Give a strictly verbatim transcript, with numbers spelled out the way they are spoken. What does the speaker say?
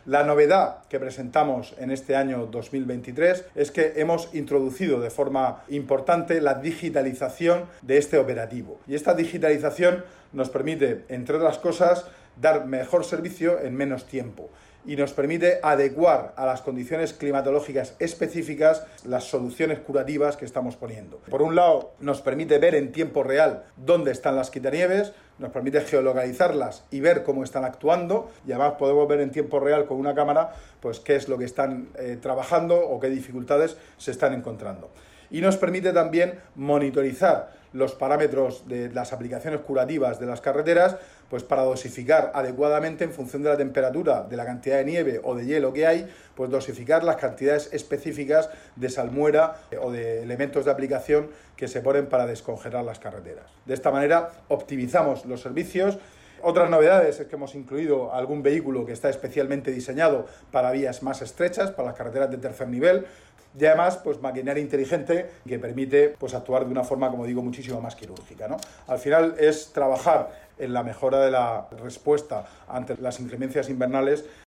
La novedad que presentamos en este año dos mil veintitrés es que hemos introducido de forma importante la digitalización de este operativo. Y esta digitalización nos permite, entre otras cosas, dar mejor servicio en menos tiempo y nos permite adecuar a las condiciones climatológicas específicas las soluciones curativas que estamos poniendo. Por un lado, nos permite ver en tiempo real dónde están las quitanieves, nos permite geolocalizarlas y ver cómo están actuando, y además podemos ver en tiempo real con una cámara pues qué es lo que están eh, trabajando o qué dificultades se están encontrando. Y nos permite también monitorizar los parámetros de las aplicaciones curativas de las carreteras, pues para dosificar adecuadamente en función de la temperatura, de la cantidad de nieve o de hielo que hay, pues dosificar las cantidades específicas de salmuera o de elementos de aplicación que se ponen para descongelar las carreteras. De esta manera optimizamos los servicios. Otras novedades es que hemos incluido algún vehículo que está especialmente diseñado para vías más estrechas, para las carreteras de tercer nivel, y además pues maquinaria inteligente que permite pues actuar de una forma, como digo, muchísimo más quirúrgica, ¿no? Al final es trabajar en la mejora de la respuesta ante las inclemencias invernales